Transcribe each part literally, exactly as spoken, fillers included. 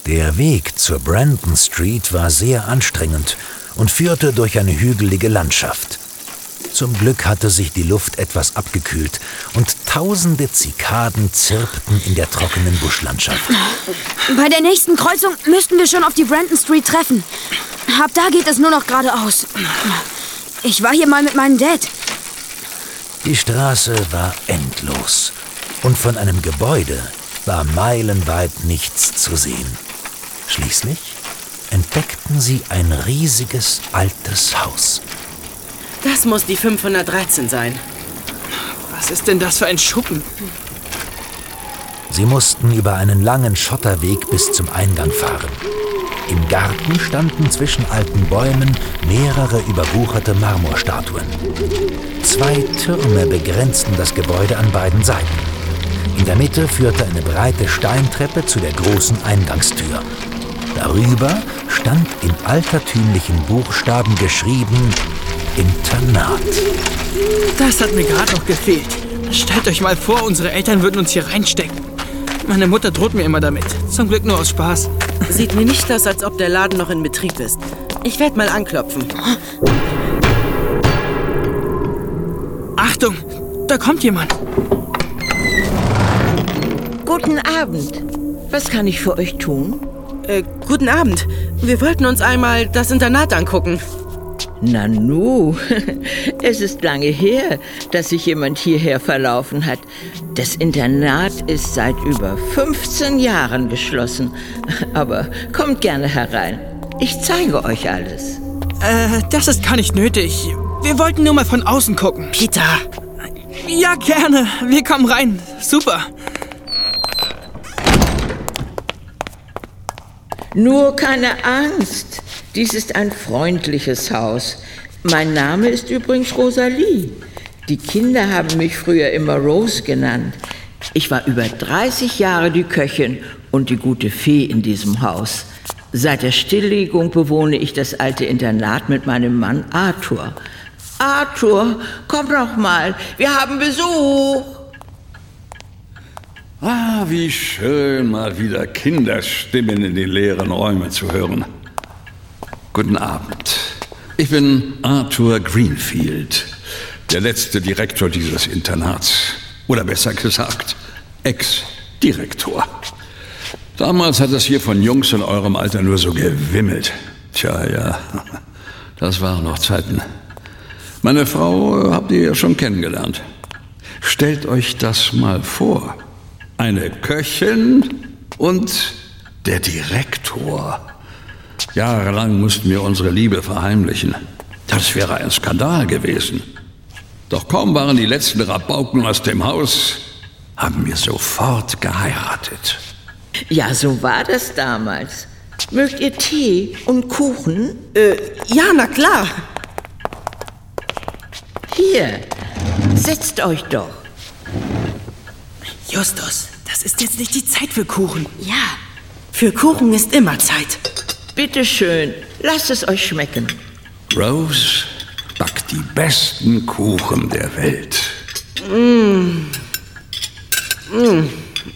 Der Weg zur Brandon Street war sehr anstrengend und führte durch eine hügelige Landschaft. Zum Glück hatte sich die Luft etwas abgekühlt und tausende Zikaden zirpten in der trockenen Buschlandschaft. Bei der nächsten Kreuzung müssten wir schon auf die Brandon Street treffen. Ab da geht es nur noch geradeaus. Ich war hier mal mit meinem Dad. Die Straße war endlos und von einem Gebäude war meilenweit nichts zu sehen. Schließlich entdeckten sie ein riesiges altes Haus. Das muss die fünfhundertdreizehn sein. Was ist denn das für ein Schuppen? Sie mussten über einen langen Schotterweg bis zum Eingang fahren. Im Garten standen zwischen alten Bäumen mehrere überwucherte Marmorstatuen. Zwei Türme begrenzten das Gebäude an beiden Seiten. In der Mitte führte eine breite Steintreppe zu der großen Eingangstür. Darüber stand in altertümlichen Buchstaben geschrieben: Internat. Das hat mir gerade noch gefehlt. Stellt euch mal vor, unsere Eltern würden uns hier reinstecken. Meine Mutter droht mir immer damit. Zum Glück nur aus Spaß. Sieht mir nicht aus, als ob der Laden noch in Betrieb ist. Ich werde mal anklopfen. Achtung, da kommt jemand. Guten Abend. Was kann ich für euch tun? Äh, guten Abend. Wir wollten uns einmal das Internat angucken. Nanu, es ist lange her, dass sich jemand hierher verlaufen hat. Das Internat ist seit über fünfzehn Jahren geschlossen. Aber kommt gerne herein. Ich zeige euch alles. Äh, das ist gar nicht nötig. Wir wollten nur mal von außen gucken. Peter! Ja, gerne. Wir kommen rein. Super. Nur keine Angst. Dies ist ein freundliches Haus. Mein Name ist übrigens Rosalie. Die Kinder haben mich früher immer Rose genannt. Ich war über dreißig Jahre die Köchin und die gute Fee in diesem Haus. Seit der Stilllegung bewohne ich das alte Internat mit meinem Mann Arthur. Arthur, komm doch mal, wir haben Besuch. Ah, wie schön, mal wieder Kinderstimmen in den leeren Räumen zu hören. Guten Abend. Ich bin Arthur Greenfield, der letzte Direktor dieses Internats. Oder besser gesagt, Ex-Direktor. Damals hat es hier von Jungs in eurem Alter nur so gewimmelt. Tja, ja, das waren noch Zeiten. Meine Frau habt ihr ja schon kennengelernt. Stellt euch das mal vor. Eine Köchin und der Direktor. Jahrelang mussten wir unsere Liebe verheimlichen. Das wäre ein Skandal gewesen. Doch kaum waren die letzten Rabauken aus dem Haus, haben wir sofort geheiratet. Ja, so war das damals. Mögt ihr Tee und Kuchen? Äh, ja, na klar. Hier, setzt euch doch. Justus, das ist jetzt nicht die Zeit für Kuchen. Ja. Für Kuchen ist immer Zeit. Bitte schön, lasst es euch schmecken. Rose backt die besten Kuchen der Welt. Mmh. Mmh.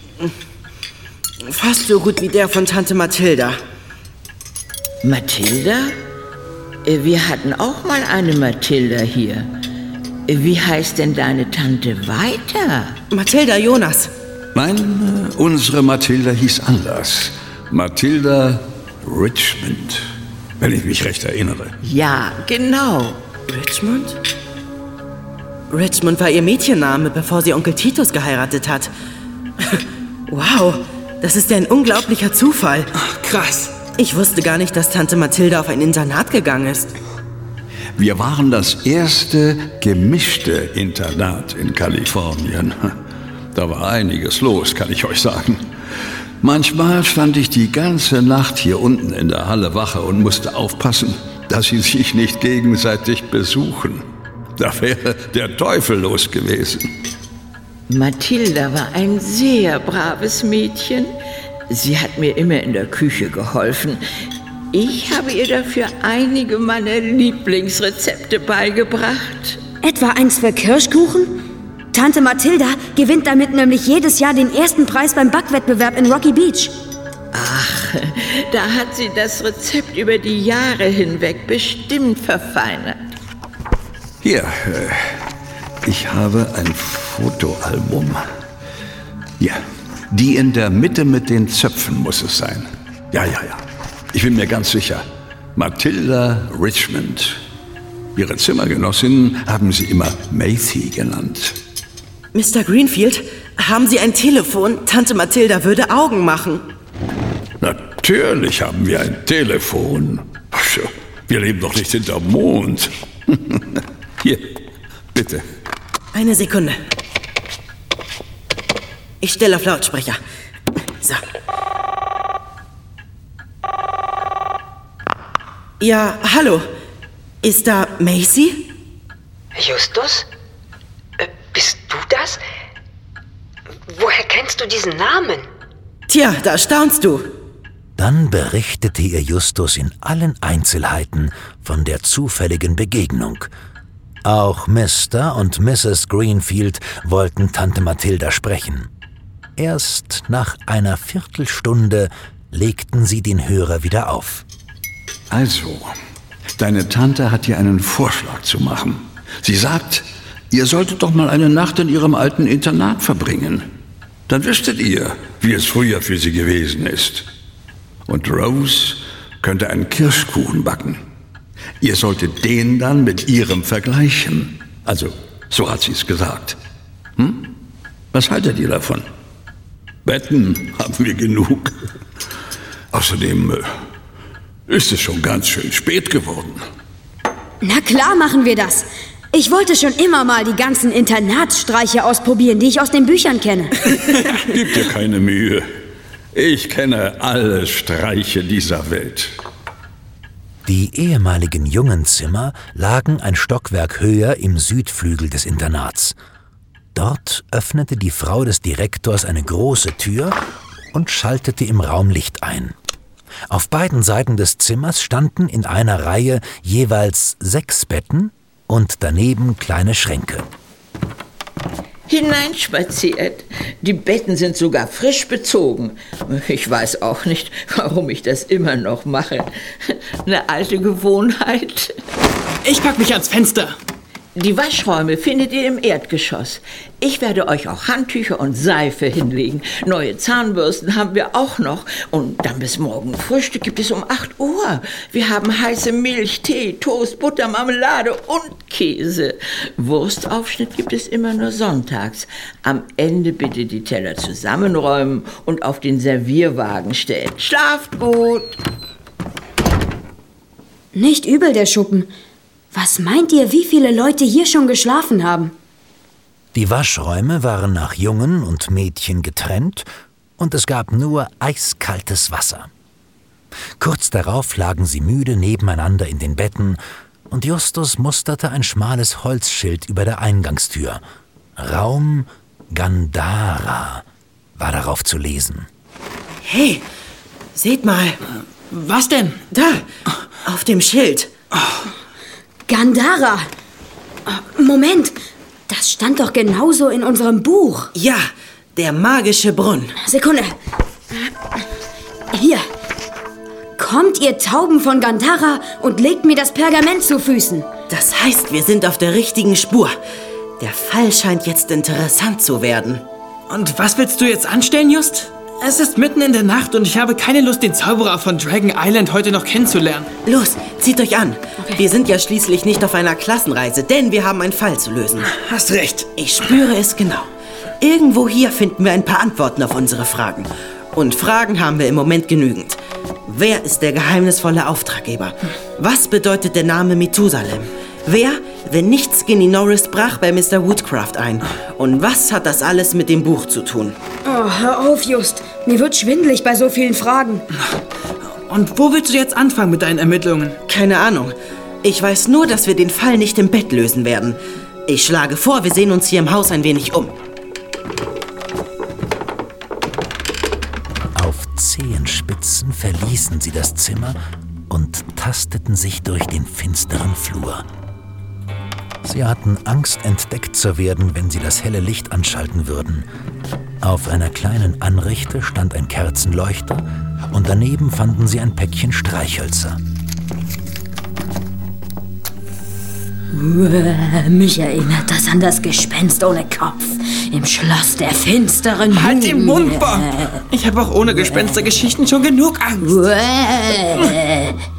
Fast so gut wie der von Tante Mathilda. Mathilda? Wir hatten auch mal eine Mathilda hier. Wie heißt denn deine Tante weiter? Mathilda Jonas. Nein, unsere Mathilda hieß anders. Mathilda Richmond, wenn ich mich recht erinnere. Ja, genau. Richmond? Richmond war ihr Mädchenname, bevor sie Onkel Titus geheiratet hat. Wow, das ist ja ein unglaublicher Zufall. Ach, krass. Ich wusste gar nicht, dass Tante Mathilda auf ein Internat gegangen ist. Wir waren das erste gemischte Internat in Kalifornien. Da war einiges los, kann ich euch sagen. Manchmal stand ich die ganze Nacht hier unten in der Halle Wache und musste aufpassen, dass sie sich nicht gegenseitig besuchen. Da wäre der Teufel los gewesen. Mathilda war ein sehr braves Mädchen. Sie hat mir immer in der Küche geholfen. Ich habe ihr dafür einige meiner Lieblingsrezepte beigebracht. Etwa eins für Kirschkuchen? Tante Mathilda gewinnt damit nämlich jedes Jahr den ersten Preis beim Backwettbewerb in Rocky Beach. Ach, da hat sie das Rezept über die Jahre hinweg bestimmt verfeinert. Hier, äh, ich habe ein Fotoalbum. Hier, die in der Mitte mit den Zöpfen muss es sein. Ja, ja, ja. Ich bin mir ganz sicher. Matilda Richmond. Ihre Zimmergenossin haben sie immer Maythie genannt. Mister Greenfield, haben Sie ein Telefon? Tante Mathilda würde Augen machen. Natürlich haben wir ein Telefon. Wir leben doch nicht hinterm Mond. Hier, bitte. Eine Sekunde. Ich stelle auf Lautsprecher. So. Ja, hallo. Ist da Macy? Justus? Äh, bist du das? Woher kennst du diesen Namen? Tja, da staunst du. Dann berichtete ihr Justus in allen Einzelheiten von der zufälligen Begegnung. Auch Mister und Misses Greenfield wollten Tante Mathilda sprechen. Erst nach einer Viertelstunde legten sie den Hörer wieder auf. Also, deine Tante hat dir einen Vorschlag zu machen. Sie sagt, ihr solltet doch mal eine Nacht in ihrem alten Internat verbringen. Dann wüsstet ihr, wie es früher für sie gewesen ist. Und Rose könnte einen Kirschkuchen backen. Ihr solltet den dann mit ihrem vergleichen. Also, so hat sie es gesagt. Hm? Was haltet ihr davon? Betten haben wir genug. Außerdem äh, ist es schon ganz schön spät geworden. Na klar machen wir das. Ich wollte schon immer mal die ganzen Internatsstreiche ausprobieren, die ich aus den Büchern kenne. Gib dir keine Mühe. Ich kenne alle Streiche dieser Welt. Die ehemaligen Jungenzimmer lagen ein Stockwerk höher im Südflügel des Internats. Dort öffnete die Frau des Direktors eine große Tür und schaltete im Raum Licht ein. Auf beiden Seiten des Zimmers standen in einer Reihe jeweils sechs Betten und daneben kleine Schränke. Hineinspaziert. Die Betten sind sogar frisch bezogen. Ich weiß auch nicht, warum ich das immer noch mache. Eine alte Gewohnheit. Ich pack mich ans Fenster. Die Waschräume findet ihr im Erdgeschoss. Ich werde euch auch Handtücher und Seife hinlegen. Neue Zahnbürsten haben wir auch noch. Und dann bis morgen Frühstück gibt es um acht Uhr. Wir haben heiße Milch, Tee, Toast, Butter, Marmelade und Käse. Wurstaufschnitt gibt es immer nur sonntags. Am Ende bitte die Teller zusammenräumen und auf den Servierwagen stellen. Schlaft gut! Nicht übel, der Schuppen. Was meint ihr, wie viele Leute hier schon geschlafen haben? Die Waschräume waren nach Jungen und Mädchen getrennt und es gab nur eiskaltes Wasser. Kurz darauf lagen sie müde nebeneinander in den Betten und Justus musterte ein schmales Holzschild über der Eingangstür. Raum Gandhara war darauf zu lesen. Hey, seht mal. Was denn? Da, auf dem Schild. Gandhara! Moment, das stand doch genauso in unserem Buch. Ja, der magische Brunnen. Sekunde. Hier. Kommt, ihr Tauben von Gandhara, und legt mir das Pergament zu Füßen. Das heißt, wir sind auf der richtigen Spur. Der Fall scheint jetzt interessant zu werden. Und was willst du jetzt anstellen, Just? Es ist mitten in der Nacht und ich habe keine Lust, den Zauberer von Dragon Island heute noch kennenzulernen. Los, zieht euch an. Okay. Wir sind ja schließlich nicht auf einer Klassenreise, denn wir haben einen Fall zu lösen. Hast recht. Ich spüre es genau. Irgendwo hier finden wir ein paar Antworten auf unsere Fragen. Und Fragen haben wir im Moment genügend. Wer ist der geheimnisvolle Auftraggeber? Was bedeutet der Name Methusalem? Wer, wenn nicht Skinny Norris, brach bei Mister Woodcraft ein? Und was hat das alles mit dem Buch zu tun? Oh, hör auf, Just. Mir wird schwindelig bei so vielen Fragen. Und wo willst du jetzt anfangen mit deinen Ermittlungen? Keine Ahnung. Ich weiß nur, dass wir den Fall nicht im Bett lösen werden. Ich schlage vor, wir sehen uns hier im Haus ein wenig um. Auf Zehenspitzen verließen sie das Zimmer und tasteten sich durch den finsteren Flur. Sie hatten Angst, entdeckt zu werden, wenn sie das helle Licht anschalten würden. Auf einer kleinen Anrichte stand ein Kerzenleuchter und daneben fanden sie ein Päckchen Streichhölzer. Mich erinnert das an das Gespenst ohne Kopf im Schloss der finsteren Halt den Mumie. Mund, Bob! Ich habe auch ohne Gespenstergeschichten schon genug Angst.